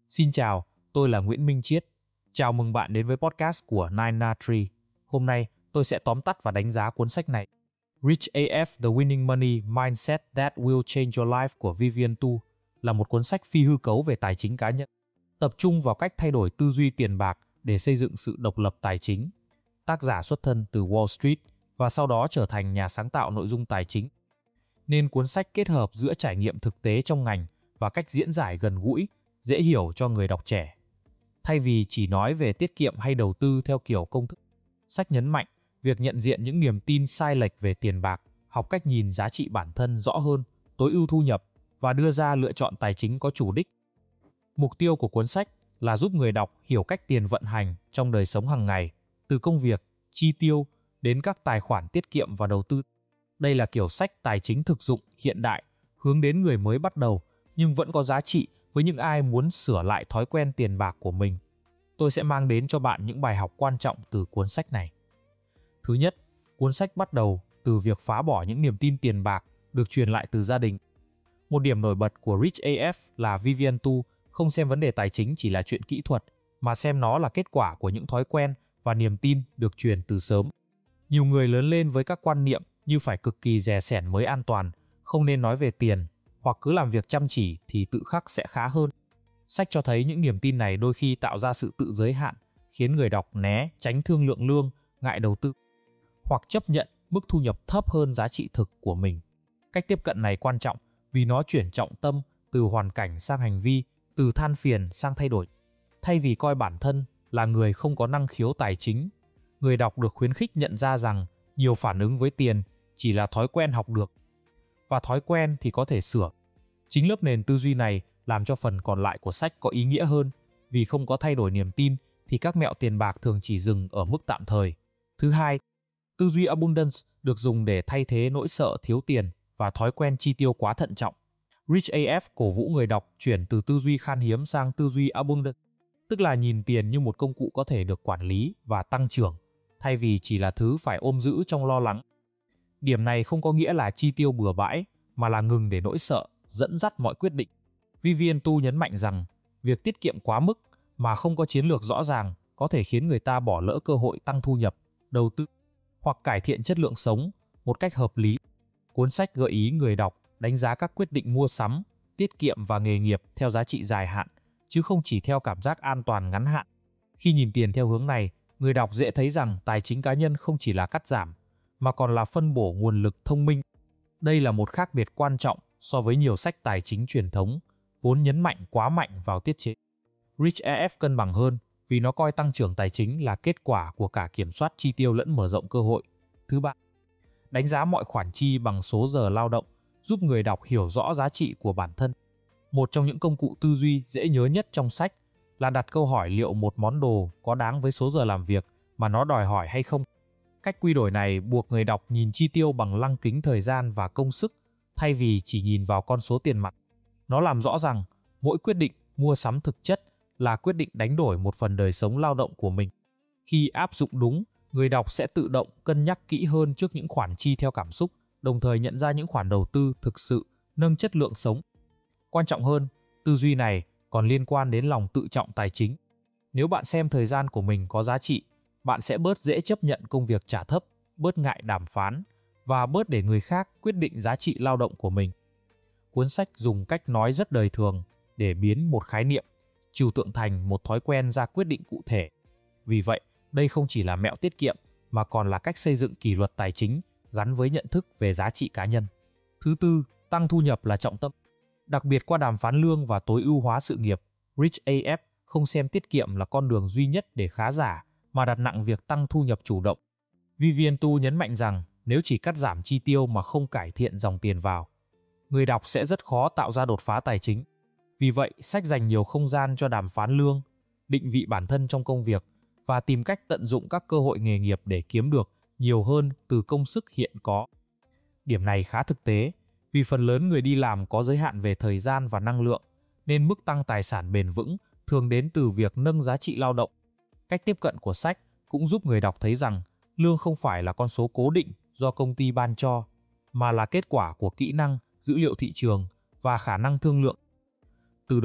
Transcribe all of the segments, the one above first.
Xin chào, tôi là Nguyễn Minh Chiết. Chào mừng bạn đến với podcast của Nine Tree. Hôm nay, tôi sẽ tóm tắt và đánh giá cuốn sách này. Rich AF The Winning Money Mindset That Will Change Your Life của Vivian Tu là một cuốn sách phi hư cấu về tài chính cá nhân, tập trung vào cách thay đổi tư duy tiền bạc để xây dựng sự độc lập tài chính. Tác giả xuất thân từ Wall Street và sau đó trở thành nhà sáng tạo nội dung tài chính. Nên cuốn sách kết hợp giữa trải nghiệm thực tế trong ngành và cách diễn giải gần gũi, dễ hiểu cho người đọc trẻ. Thay vì chỉ nói về tiết kiệm hay đầu tư theo kiểu công thức, sách nhấn mạnh việc nhận diện những niềm tin sai lệch về tiền bạc, học cách nhìn giá trị bản thân rõ hơn, tối ưu thu nhập và đưa ra lựa chọn tài chính có chủ đích. Mục tiêu của cuốn sách là giúp người đọc hiểu cách tiền vận hành trong đời sống hàng ngày, từ công việc, chi tiêu đến các tài khoản tiết kiệm và đầu tư. Đây là kiểu sách tài chính thực dụng, hiện đại, hướng đến người mới bắt đầu nhưng vẫn có giá trị với những ai muốn sửa lại thói quen tiền bạc của mình. Tôi sẽ mang đến cho bạn những bài học quan trọng từ cuốn sách này. Thứ nhất, cuốn sách bắt đầu từ việc phá bỏ những niềm tin tiền bạc được truyền lại từ gia đình. Một điểm nổi bật của Rich AF là Vivian Tu không xem vấn đề tài chính chỉ là chuyện kỹ thuật, mà xem nó là kết quả của những thói quen và niềm tin được truyền từ sớm. Nhiều người lớn lên với các quan niệm như phải cực kỳ dè sẻn mới an toàn, không nên nói về tiền, hoặc cứ làm việc chăm chỉ thì tự khắc sẽ khá hơn. Sách cho thấy những niềm tin này đôi khi tạo ra sự tự giới hạn, khiến người đọc né tránh thương lượng lương, ngại đầu tư, hoặc chấp nhận mức thu nhập thấp hơn giá trị thực của mình. Cách tiếp cận này quan trọng vì nó chuyển trọng tâm từ hoàn cảnh sang hành vi, từ than phiền sang thay đổi. Thay vì coi bản thân là người không có năng khiếu tài chính, người đọc được khuyến khích nhận ra rằng nhiều phản ứng với tiền chỉ là thói quen học được, và thói quen thì có thể sửa. Chính lớp nền tư duy này làm cho phần còn lại của sách có ý nghĩa hơn, vì không có thay đổi niềm tin thì các mẹo tiền bạc thường chỉ dừng ở mức tạm thời. Thứ hai, tư duy abundance được dùng để thay thế nỗi sợ thiếu tiền và thói quen chi tiêu quá thận trọng. Rich AF cổ vũ người đọc chuyển từ tư duy khan hiếm sang tư duy abundance, tức là nhìn tiền như một công cụ có thể được quản lý và tăng trưởng, thay vì chỉ là thứ phải ôm giữ trong lo lắng. Điểm này không có nghĩa là chi tiêu bừa bãi, mà là ngừng để nỗi sợ dẫn dắt mọi quyết định. Vivian Tu nhấn mạnh rằng, việc tiết kiệm quá mức mà không có chiến lược rõ ràng có thể khiến người ta bỏ lỡ cơ hội tăng thu nhập, đầu tư hoặc cải thiện chất lượng sống một cách hợp lý. Cuốn sách gợi ý người đọc đánh giá các quyết định mua sắm, tiết kiệm và nghề nghiệp theo giá trị dài hạn, chứ không chỉ theo cảm giác an toàn ngắn hạn. Khi nhìn tiền theo hướng này, người đọc dễ thấy rằng tài chính cá nhân không chỉ là cắt giảm, mà còn là phân bổ nguồn lực thông minh. Đây là một khác biệt quan trọng so với nhiều sách tài chính truyền thống, vốn nhấn mạnh quá mạnh vào tiết chế. Rich AF cân bằng hơn vì nó coi tăng trưởng tài chính là kết quả của cả kiểm soát chi tiêu lẫn mở rộng cơ hội. Thứ ba, đánh giá mọi khoản chi bằng số giờ lao động, giúp người đọc hiểu rõ giá trị của bản thân. Một trong những công cụ tư duy dễ nhớ nhất trong sách là đặt câu hỏi liệu một món đồ có đáng với số giờ làm việc mà nó đòi hỏi hay không. Cách quy đổi này buộc người đọc nhìn chi tiêu bằng lăng kính thời gian và công sức, thay vì chỉ nhìn vào con số tiền mặt. Nó làm rõ rằng mỗi quyết định mua sắm thực chất là quyết định đánh đổi một phần đời sống lao động của mình. Khi áp dụng đúng, người đọc sẽ tự động cân nhắc kỹ hơn trước những khoản chi theo cảm xúc, đồng thời nhận ra những khoản đầu tư thực sự nâng chất lượng sống. Quan trọng hơn, tư duy này còn liên quan đến lòng tự trọng tài chính. Nếu bạn xem thời gian của mình có giá trị, bạn sẽ bớt dễ chấp nhận công việc trả thấp, bớt ngại đàm phán và bớt để người khác quyết định giá trị lao động của mình. Cuốn sách dùng cách nói rất đời thường để biến một khái niệm, trừu tượng thành một thói quen ra quyết định cụ thể. Vì vậy, đây không chỉ là mẹo tiết kiệm mà còn là cách xây dựng kỷ luật tài chính gắn với nhận thức về giá trị cá nhân. Thứ tư, tăng thu nhập là trọng tâm. Đặc biệt qua đàm phán lương và tối ưu hóa sự nghiệp, Rich AF không xem tiết kiệm là con đường duy nhất để khá giả, mà đặt nặng việc tăng thu nhập chủ động. Vivian Tu nhấn mạnh rằng nếu chỉ cắt giảm chi tiêu mà không cải thiện dòng tiền vào, người đọc sẽ rất khó tạo ra đột phá tài chính. Vì vậy, sách dành nhiều không gian cho đàm phán lương, định vị bản thân trong công việc và tìm cách tận dụng các cơ hội nghề nghiệp để kiếm được nhiều hơn từ công sức hiện có. Điểm này khá thực tế, vì phần lớn người đi làm có giới hạn về thời gian và năng lượng, nên mức tăng tài sản bền vững thường đến từ việc nâng giá trị lao động. Cách tiếp cận của sách cũng giúp người đọc thấy rằng lương không phải là con số cố định do công ty ban cho, mà là kết quả của kỹ năng, dữ liệu thị trường và khả năng thương lượng. Từ đó,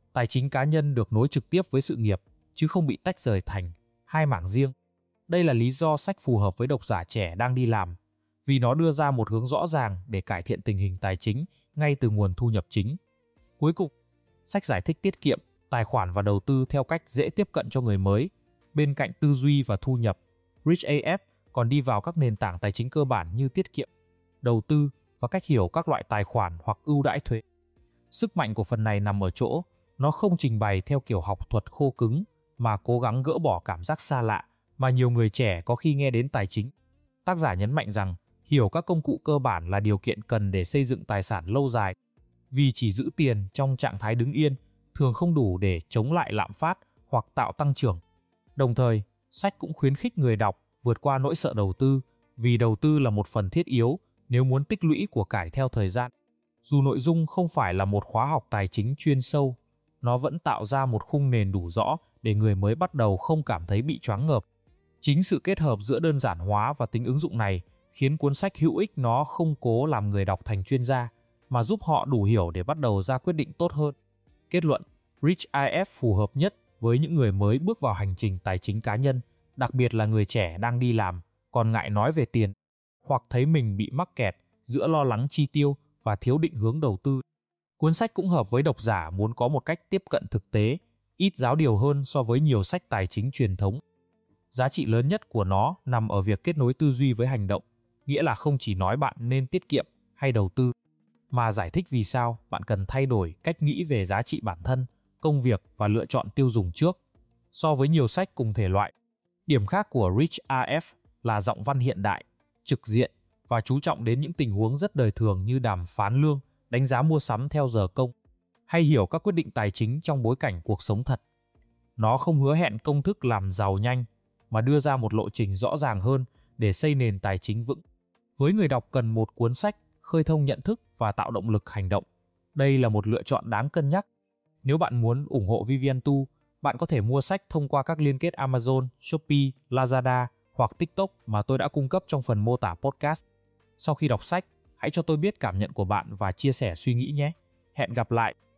Tài chính cá nhân được nối trực tiếp với sự nghiệp, chứ không bị tách rời thành hai mảng riêng. Đây là lý do sách phù hợp với độc giả trẻ đang đi làm, vì nó đưa ra một hướng rõ ràng để cải thiện tình hình tài chính ngay từ nguồn thu nhập chính. Cuối cùng, sách giải thích tiết kiệm, tài khoản và đầu tư theo cách dễ tiếp cận cho người mới. Bên cạnh tư duy và thu nhập, Rich AF còn đi vào các nền tảng tài chính cơ bản như tiết kiệm, đầu tư và cách hiểu các loại tài khoản hoặc ưu đãi thuế. Sức mạnh của phần này nằm ở chỗ, nó không trình bày theo kiểu học thuật khô cứng, mà cố gắng gỡ bỏ cảm giác xa lạ mà nhiều người trẻ có khi nghe đến tài chính. Tác giả nhấn mạnh rằng, hiểu các công cụ cơ bản là điều kiện cần để xây dựng tài sản lâu dài, vì chỉ giữ tiền trong trạng thái đứng yên thường không đủ để chống lại lạm phát hoặc tạo tăng trưởng. Đồng thời, sách cũng khuyến khích người đọc vượt qua nỗi sợ đầu tư, vì đầu tư là một phần thiết yếu nếu muốn tích lũy của cải theo thời gian. Dù nội dung không phải là một khóa học tài chính chuyên sâu, nó vẫn tạo ra một khung nền đủ rõ để người mới bắt đầu không cảm thấy bị choáng ngợp. Chính sự kết hợp giữa đơn giản hóa và tính ứng dụng này khiến cuốn sách hữu ích. Nó không cố làm người đọc thành chuyên gia, mà giúp họ đủ hiểu để bắt đầu ra quyết định tốt hơn. Kết luận, Rich AF phù hợp nhất với những người mới bước vào hành trình tài chính cá nhân, đặc biệt là người trẻ đang đi làm, còn ngại nói về tiền, hoặc thấy mình bị mắc kẹt giữa lo lắng chi tiêu và thiếu định hướng đầu tư. Cuốn sách cũng hợp với độc giả muốn có một cách tiếp cận thực tế, ít giáo điều hơn so với nhiều sách tài chính truyền thống. Giá trị lớn nhất của nó nằm ở việc kết nối tư duy với hành động, nghĩa là không chỉ nói bạn nên tiết kiệm hay đầu tư, mà giải thích vì sao bạn cần thay đổi cách nghĩ về giá trị bản thân, công việc và lựa chọn tiêu dùng trước. So với nhiều sách cùng thể loại, điểm khác của Rich AF là giọng văn hiện đại, trực diện và chú trọng đến những tình huống rất đời thường như đàm phán lương, đánh giá mua sắm theo giờ công, hay hiểu các quyết định tài chính trong bối cảnh cuộc sống thật. Nó không hứa hẹn công thức làm giàu nhanh, mà đưa ra một lộ trình rõ ràng hơn để xây nền tài chính vững. Với người đọc cần một cuốn sách khơi thông nhận thức và tạo động lực hành động, đây là một lựa chọn đáng cân nhắc. Nếu bạn muốn ủng hộ Vivian Tu, bạn có thể mua sách thông qua các liên kết Amazon, Shopee, Lazada hoặc TikTok mà tôi đã cung cấp trong phần mô tả podcast. Sau khi đọc sách, hãy cho tôi biết cảm nhận của bạn và chia sẻ suy nghĩ nhé. Hẹn gặp lại!